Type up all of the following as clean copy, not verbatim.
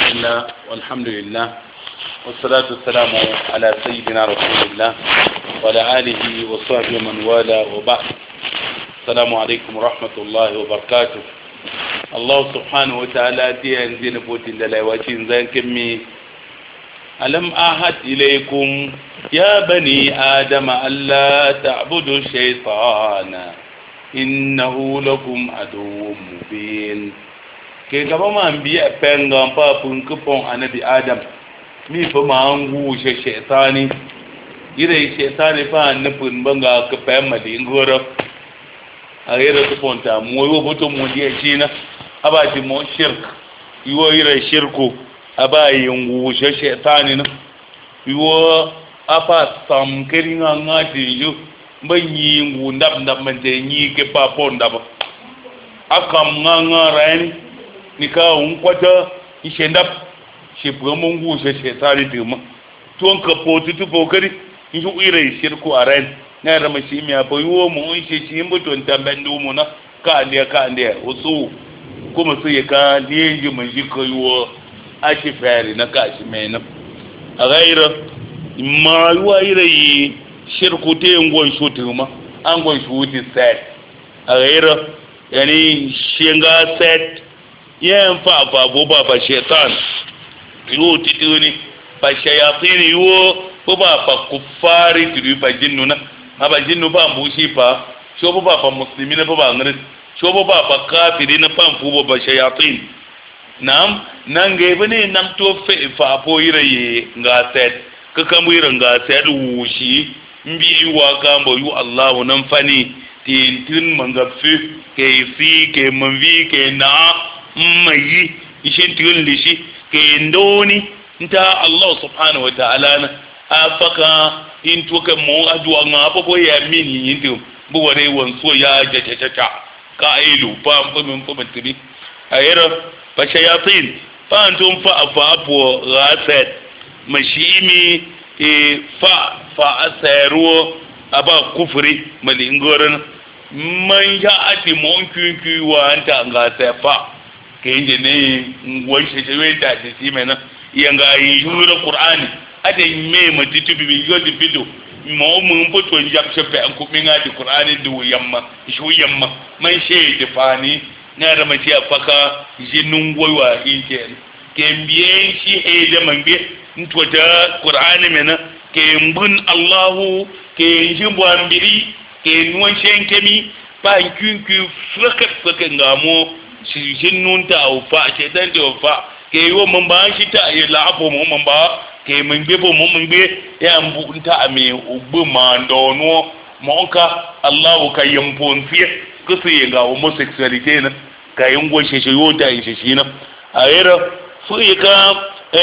الله والحمد لله والصلاة والسلام على سيدنا رسول الله وعلى آله وصحبه من والاه وبعد. السلام عليكم ورحمة الله وبركاته. الله سبحانه وتعالى تيانزين بوتين دلائواتين زين كمي ألم أعهد إليكم يا بني آدم ألا تعبدوا الشيطان إنه لكم عدو مبين. ke gaba man biya penga pa pun kupon anabi adam mi fa mangu she shaytani ire shaytani fa nupun banga ka pemma di ngoro ayira kupon ta mo yo boto mo di china abati mo shirk iwo ire shirku abayi ngu she shaytani no iwo apa sam keringa ngati yu banyi ngu ndab man te nyi ke pa ponda ba akam nganga rani nika unkwata ishenda shi mungu she shetani duma tuon ka potu tu bokari inju ire shirku aren na rama shi mi abayo mu shi shi mbuto ntambendu mu na ka ndiya usu kuma su ya ka ndiye mun shi koyo a shi fari na ka shi mena a gaira ma yuwa ire shirku te ngon shutuma an gon shuti set a gaira yani shinga set yen fa bo ba shaitan yo tituni ba shayatin yo bo ba kufari tiru ba jinnuna aba jinnu ba mbushi fa sho bo ba muslimina ba ngare sho bo ba kafirina pa fu ba shayatin nam nange bane nam to fe fa po ire nga set ka kambu ire nga set wushi mbi wa kambo yu allah nan fani tin mangafi ke fi ke manvi ke na mayi ishin tiyon lishi ke ndoni nta Allah subhanahu wa ta'ala na afaka into ka mo adwa nga popo ya min yinto bu wore wonso ya jajajaja ka ailu pam pam tibi ayira fa shayatin fa antum fa afu ghaset mashimi fa asaru aba kufri malingoran man ya ati mon kyunkyu wa anta ngase fa kenje ne ngwan sheshe wenda shi mena yanga yura qur'ani ade me matitu bi yodi bido mo mun poto njap shepe an ku minga di qur'ani du yamma shu yamma man she de fani na da mace afaka jinun goywa ike kembiye shi e da manbe nto da qur'ani mena kembun allah ke jimbo ambiri ke nuwan shenkemi ba kyunkyu faka ngamo shi jinnun ta ufa shedan ta ufa ke yo mun ba shi ta yi la'afo mun ba ke mun be bo mun be ya mbu ta ame ugbu ma ndono monka Allah ka yampon fiye kusu ye ga homosexuality na ka yingo shi yo ta shi na ayira fu ye ka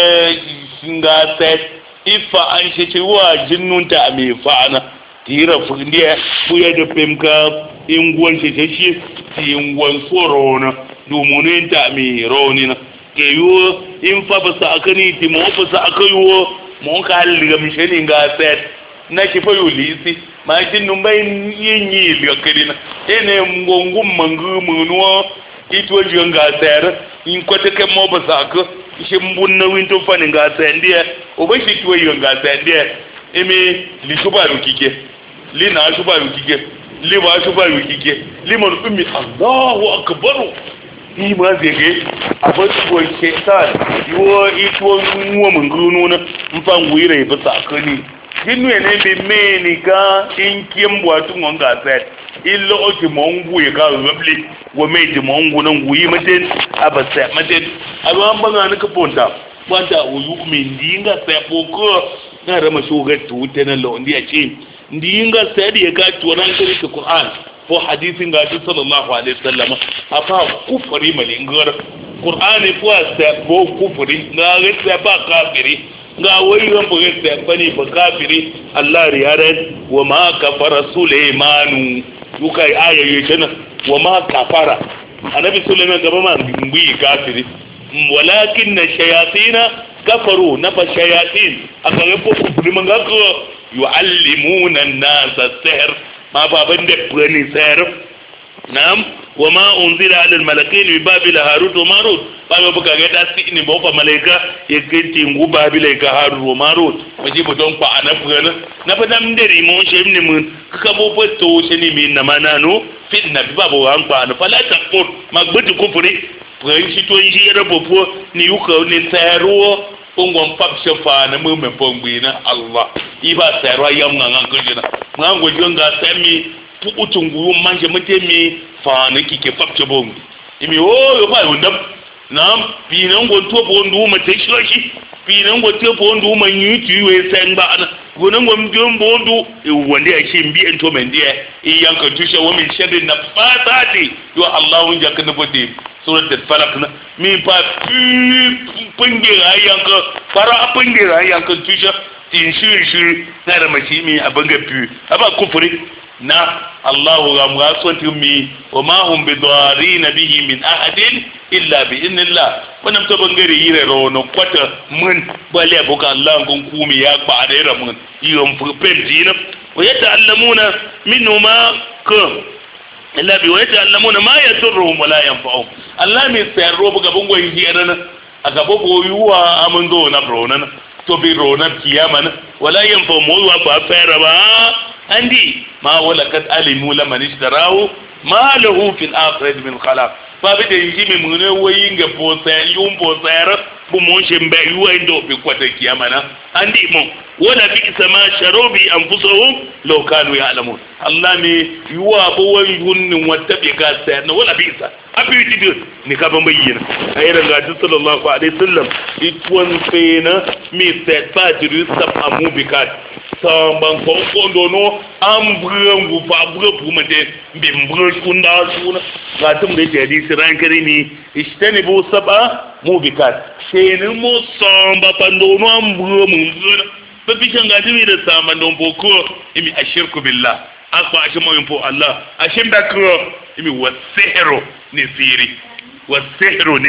singa set ifa an shi wa jinnun ta ame fa na tira fu ndiye fu ye de pemka ingwon shi ingwon sorona dumunin ta mi roni na ke yo in fa ba sa akani ti mo fa sa akayo mo ka liga mi sheni ga set na ki fa yulisi ma tin num bay yinyi liga kedina ene ngongum mangu muno ito jonga ser in ko te ke mo ba sa ka shi mbun na winto fa ni ga set ndiye o ba shi to yonga set ndiye emi li shubaru kike li na shubaru kike li ba shubaru kike li mon ummi Allahu akbar ni ma zege abin ko shaitan yo ito nuwa mun gunu na mfan wire ba sakani dinu ne be meni ka in kiembo atu ngonga set illo oti mongu ye ka rabli wo meji mongu nan guyi maten abasa maten aban banga ne ka ponta banda uyu min dinga se poko na rama shuga tute na lo ndi achi ndinga sai ya ka tuwan kiri ka Qur'an ko hadisin ga sallallahu alaihi wasallam afa kufri malingar Qur'ani ko sai ko kufri ga sai ba kafiri ga wai ran buga sai bani ba kafiri Allah riyaran wa ma kafara Sulaimanu yukai ayaye tana wa ma kafara annabi Sulaiman gaba ma bi kafiri walakin na shayatina kafaru na fa shayatin aka ga ko kufri man ga ko yuallimuna an-nasa sihr ma baban da bani sihr nam wa ma unzila ala al-malakaini bi babila harut wa marut ba ba buka ga da si ni ba fa malaika ya genti ngu babila ka harut wa marut waje bu don kwa anafuna na fa dam deri mo shem ni mun ka bo fa to sheni min na manano fitna bi ba bo an kwa na fala taqur magbutu kufri pray shi to shi ya bo ni yuka ni tayaro ungon pap shafa na mu me pongbi na Allah iba tayaro yam nganga kujina ngango jonga sami utungu manje mutemi fa na kike pap chabong imi o yo ba undam nam pinan go to bondu ma te shoshi pinan go to bondu ma nyuti we sengba ana gonan go mbion bondu e wande a shi mbi ento mendia e yanka tusha wa min sharri na fatati yo Allah unja kana bode surat al-falaq na mi pa punge yanka para punge yanka tusha tin shi na da mashi mi abanga pu aba kufuri na Allah ga mu asonti mi wa ma hum bidarin bihi min ahadin illa bi idnillah wannan to bangare yire rono kwata mun bale buka Allah gon kumi ya ba da yira mun yiyon furpenti na wa yata'allamuna minhu ma ka illa bi wa yata'allamuna ma yadurruhum wa la yanfa'uhum Allah mi sayro buga bungo yirana aga bobo yuwa amundo na brona to bi rona kiyama wala yanfa'uhum wa fa fara ba عندي ما ولقد علموا لمن اشتراه ما له في الآخرة من خلاق فبدأ يجي من وين جبوسة يوم بوسة بموشن بيوين دو بقوة كيامنا عندي مو ولا بئس ما شروا بأنفسهم لو كانوا يعلمون الله مي يوا بوين يون وتبقى سيرنا ولا بئس أبي تدور نكابن بينا أيضا قال صلى الله عليه وسلم يتوان فينا مي سيدفاتر سبع موبكات samban kondo no ambran gu fa bura pumade bimbra kunda suna gatum da jadi siran kare ni ishtani bu saba mubikat shenin mo samba pando no ambra mun bura ba bikan gatum da samban don boko imi ashirku billah akwa ashimo yimpo Allah ashim bakro imi wasihru nisiri wasihru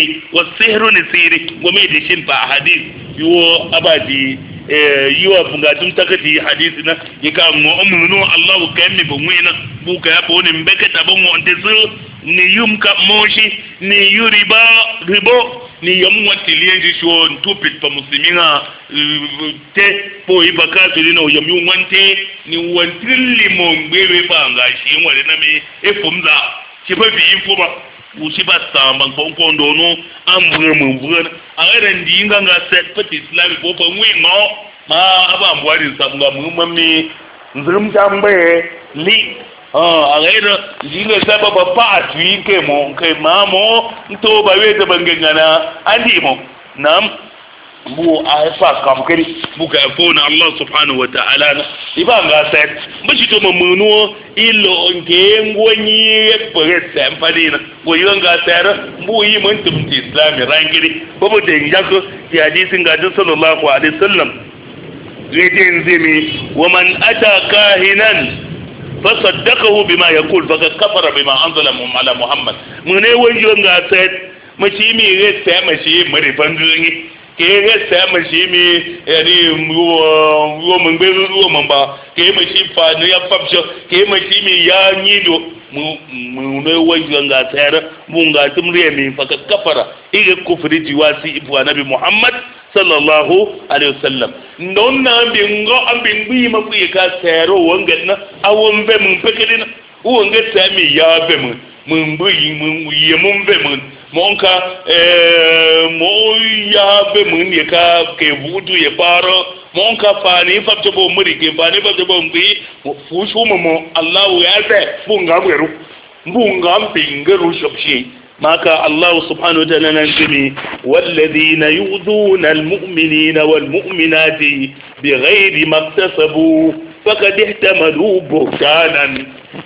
nisiri gome da shin ba hadith yo abadi yiwa bungatun takati hadisi na yika mo umunu Allah ka mi bumwena buka ya boni mbeke tabon wonte su ni yumka moshi ni yuriba ribo ni yamu watilienji sho ntupit pa muslimina te po ibaka tulina yamu wante ni wantili mo ngbewe pa ngashi ngwale na mi efumza chipa bi infoma usiba samba kondo no ambure mbure agere ndinga nga set pati islam bo pa ngwingo ma aba mbwari sabunga mumami nzirum jambe li agere ndinga sababa pa twike mo ke mamo nto ba wete bangengana andimo nam bu aifa kamkari buka fona Allah subhanahu wa ta'ala ibanga set bashi to mamuno ilo ngengwonyi pere sempadina bo yanga tera bu yi mun tumti islami rangiri babu da yako ya hadisin ga sallallahu alaihi wasallam yadin zimi wa man ata kahinan fasaddaqahu bima yaqul faqad kafara bima anzala ala muhammad mune wonyo nga set mashi mi rete mashi mari pandungi ke sa mashi mi yani wo mun be wo mun ba ke mashi fa ne ya fabsho ke mashi mi ya nyido mu ne wajin ga tsara mun ga tumriya mi fa kafara ige kufri jiwasi ibu annabi Muhammad sallallahu alaihi wasallam non na bi ngo ambin bi ma ku ka tsaro wanga na awon be mun pekedina wanga tsami ya be mun bi mun yi mun be mun monka mo ya be mun ye ka ke vudu ye paro monka fani fabto bo muri ke fani fabto bo mbi fushu mo Allah ya ta bunga gweru bunga bingaru shobshi maka Allah subhanahu wa ta'ala nanzimi walladhina yu'dhuna almu'minina walmu'minati bighayri maktasabu faqad ihtamalu buhtanan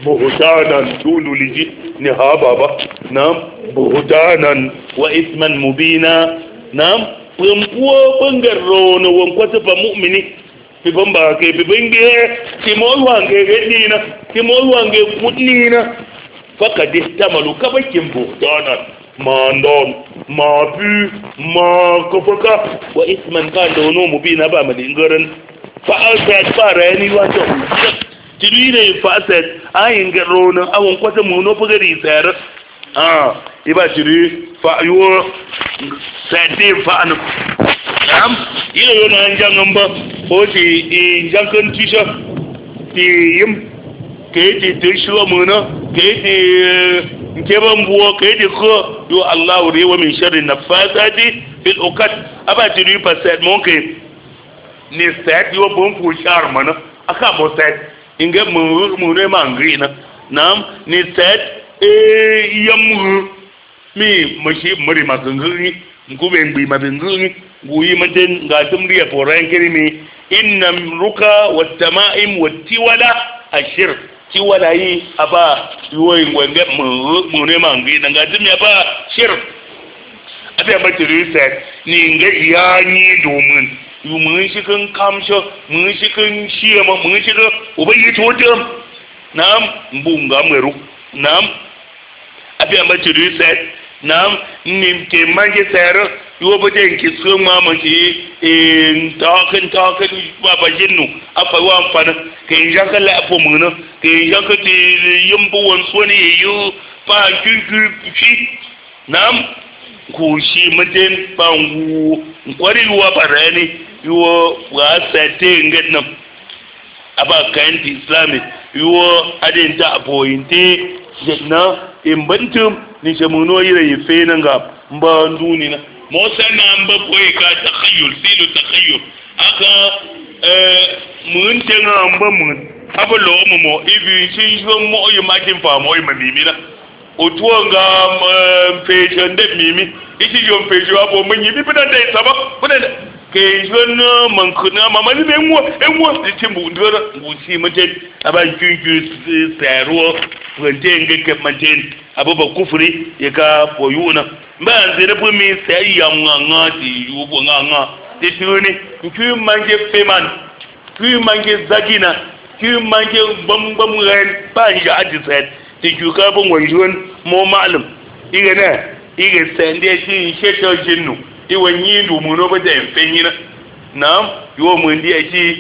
dunu liji ni ha baba nam buhtanan wa isman mubina nam pumpuo bangaro no wonkwata fa mu'mini fi bamba ke bi bange ti mo wange gedina ti mo wange kudnina faqad ihtamalu kabakin buhtanan ma ndon ma bu ma kofaka wa isman kan dono mubina ba madingaran fa alta fara ni wato tilire faset ayin garona awon kwata mu no fugari sayar iba tiri fa yo sade fa an nam ile yo nan jangan ba ko ti jangan tisha ti yim ke ti tisho mu no ke ti keban buwo ke ti ko yo Allah re wa min sharri nafasati fil uqad aba tiri faset mon ke ni set yo bon fu char mana aka bo set inge mu ne mangri na nam ni set yamu mi mashi mari magangani ngube ngbi magangani guyi maten ga tumri ya foran kirimi innam ruka wat tamaim wat tiwala ashir tiwala yi aba yoyi ngwe mu ne mangri na ga tum ya ba shir abe ba tirisa ni nge yani domin yu mun shi kan kamsho mun shi kan shiyama mun shi ga ubayi totem nam mbunga mweru nam abe ba tirisa nam nim ke manje sero yo bote ki suma manji takan baba jinnu afa wa fana ke jaka la fo mun ke jaka ti yimbo won soni yu pa ki nam ku shi maten pangu kwari wa barani yo wa sate ngadnam aba kan islami yo adin ta aboyinte jetna imbantum ni shamuno yire yife nan ga mba nduni na mo sana mba boy ka takhayyul silu takhayyul aka mun tenga mba mun abalo mo ibi chinjo mo yimatin fa mo yimimina otuanga mpejo nde mimi ichi yo mpejo abo munyi bibida dai saba bida ke jono mankuna mama ni enwo timbu ndora ngusi mate aba juju sero wentenge ke maten ababa kufuri yaka poyuna mba nzere pumi sai yamnganga ti yubo nganga tituni nku manje feman ku manje zagina ku manje bambam ren banja adiset tijuka bon wanjon mo malum igene ige sende shi shesho jinnu iwanyi ndu muno ba da fenyina nam yo mun di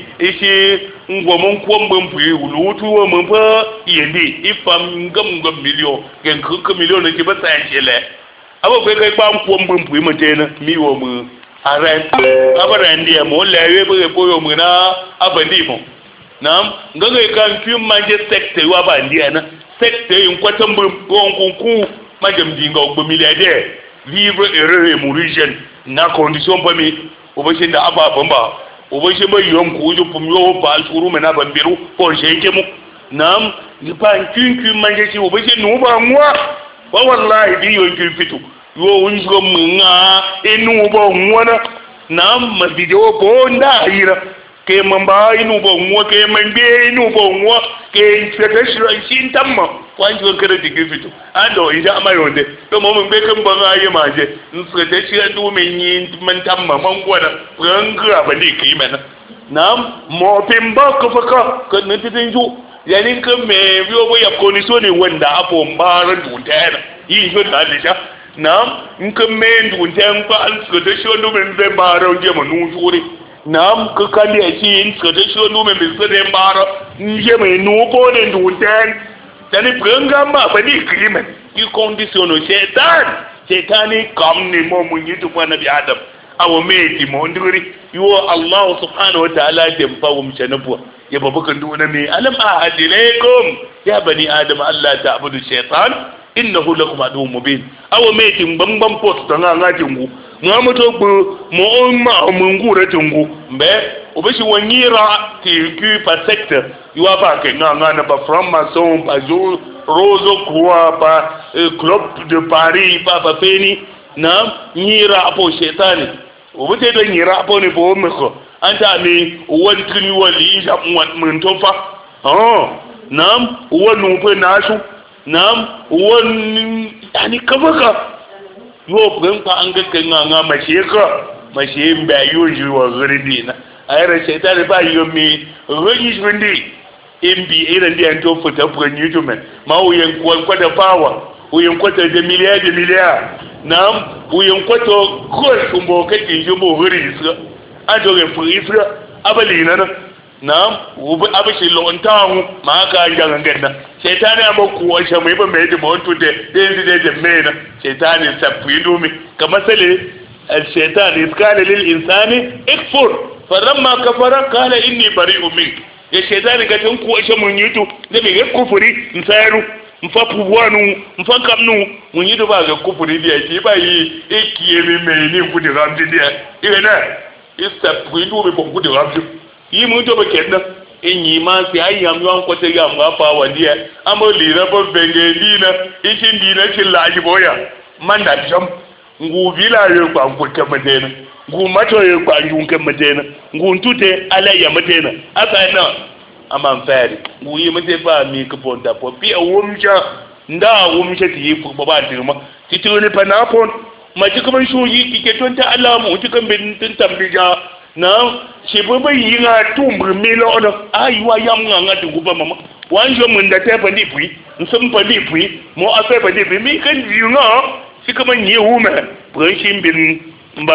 ishi ngomon kwambon fuyi wulutu wa mun fa yende ifam ngam miliyo gen kuka miliyo ne ke ba sa shele aba kai ba kwambon fuyi mutena mi wo mu aran abara ndiye mo lewe ba ko yo mu na abandi mo nam ngaga kan fi manje sector wa ba ndiye na sector yin kwatan bu kunku majam dinga ogbo milliardaire vivre heureux mu region na condition ba mi obashin da ababan ba obashin ba yom ku ju pum yo ba shuru mena ban biru ko sheke mu nam ni pa kinki manje ci obashin no ba muwa wa wallahi bi yo kin fitu yo unjo munga enu ba muwa nam ma video ko nda hira ke mamba inu ba muwa ke mande inu ba muwa ke federation shin tamma kwanji kada digi fitu ando ida amayonde to mo mun be kan ban ayi maje in federation du men yin man tamma man gwada ranga ba ne kai mana nam mo pimba ko faka kan nan tin ju yanin kan me biyo bo ya koni so ne wanda afo mbaran dutena yin jo da lisha nam in kan me duten fa al federation du men be mbaran je mo nu jure nam ka kan ya ci in federation du men be so de mbara je me nu bo ne duten tani pranga ma ba ni krimen ki conditiono setani kam ni mo munyi tu kwa nabi adam awo meti mo nduri yo Allah subhanahu wa ta'ala dem fa wum chanabu ya babukan duna me alam ahadilaykum ya bani adam alla ta'budu shaytan innahu lakum aduwwun mubin awo meti mbambam post tanga ngatingu ngamoto gbo mo ma mungura tungu mbe obishi wanyira ti ku pa sector you aba ke nga na ba from mason ba zo rozo kwa ba club de Paris ba feni na nyira apo shetani obute do nyira apo ni bo meko anta mi won tuni wali ja mun tofa nam wonu pe nasu nam won ani kabaka yo ben pa an ga kan nga mashe mba yoji wa gridina ayra shetani ba yomi roji windi imbi irin da yanto fita furan yutumen ma uyen kwada power uyen kwata da miliya nam uyen kwata kol kumbo kake jubo huri isra adoge fu isra abali na na ubu abishi lontawu ma ka gangan shaytani amaku wa shamai ba mai da montu da yanzu da mena shaytani safidu mi kamar sale الشيطان إذ قال للإنسان اكفر فلما كفر قال إني بريء منك يا شيطان كتن كو أشا من يتو نبي يكفري نسيرو mfapuwanu mfakamnu munyido ba ga kufuri dia ki ba yi ekiyemi meni kudi ramdi dia irena istapwidu be kudi ramdi yi mun to be kenna enyi ma si ayyam yan ko te ga ma fa wadiya amoli na bo bengelina ikin dina kin laji boya manda jam ngu vila yo kwa nkuke madena ngu mato yo kwa njunke madena ngu ntute alaya madena asa na amanfari ngu yi mate ba mi ko ponta po bi awumja nda awumja ti fu baba dirma tituni panapon ma ti kuma shuyi kike tonta alamu ti kan bin tin tambija na shi baba yi na tumbu milo ono aywa yam nga ti guba mama wanjo mun da te pandi pui nsum pandi pui mo afa pandi pui mi kan yi nga shi kuma yi wume branshin bin